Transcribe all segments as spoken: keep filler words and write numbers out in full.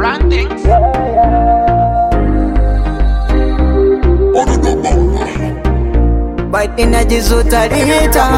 Rantings. But energy so tarita.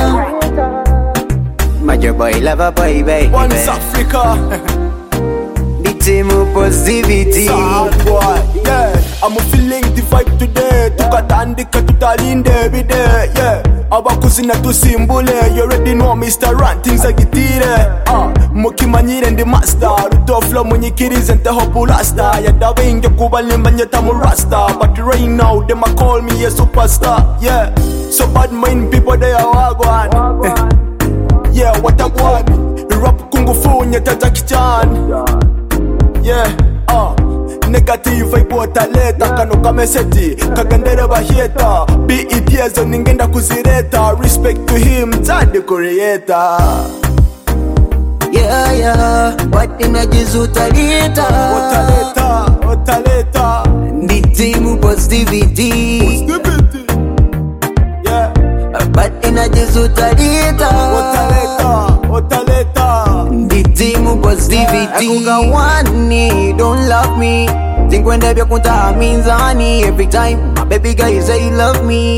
Major boy, lover boy, baby. Once Africa. The team of positivity. Sad boy, yeah. I'm feeling the vibe today. Tukatandika tutalinde every day, yeah. Abakusina tusimbule. You already know Mister Rantings agitire. Ah, mukimanyire ndi master. Rutoflo munyikirize nte hopu rasta. Yadawe inge kubalimba nyetamu rasta. But right now them a call me a superstar, yeah. So bad mind people they are wagwan. Yeah, what a one. Rap kungu fu nyeta Jackie Chan. Yeah, uh negative vibe wataleta kano kameseti kagandere baheta be it yezo ningenda kuzireta respect to him Zadi creator. Yeah, yeah, but energy so tarita. Wataleta, wataleta The team of positivity. Positivity. Yeah, but energy so tarita. wataleta, wataleta The team of positivity. Akunga wani, don't love me. Think when they be kunta means honey. Every time my baby guy say he love me.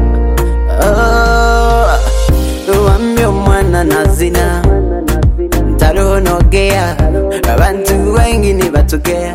Oh, I'm your man nazina. Ntaro no gea. Abantu wengi ni batokea.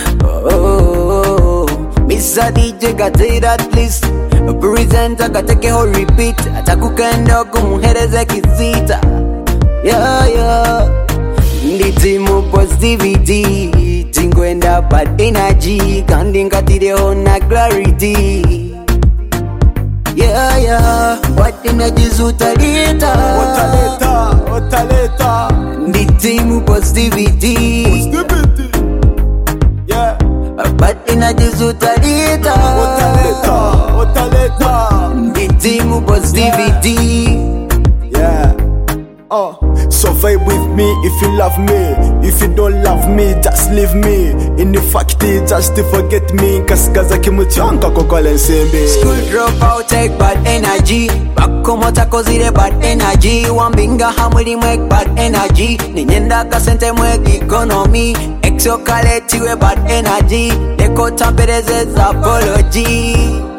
Oh, Mister D J got it at least. Presenter gateke ho repeat. Atakukenda kumuhereza kizita. Yeah, yeah. The team of positivity. Tingwenda bad energy. Kandinga tide ona clarity. Yeah, yeah. Bad energy zutalita. Wataleta, wataleta The team of positivity. Positivity. Yeah, Bad energy zutalita. wataleta, wataleta The team of positivity. Yeah. Uh, so vibe with me if you love me. If you don't love me, just leave me. In the fact, just to forget me. Kaskaza kimuchonka kokole nsembe. School dropout take bad energy. Bakomota kozire bad energy. Wambinga hamuli mwek bad energy. Ninyenda kasente mwek economy. Exokaleti we bad energy. Deko tampereze apology.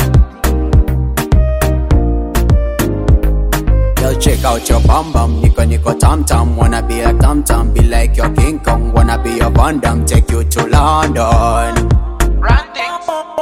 Yo, check out your bum bum, niko niko tam tam. Wanna be a tam tam, be like your King Kong. Wanna be your Van Damme, take you to London. Rantings.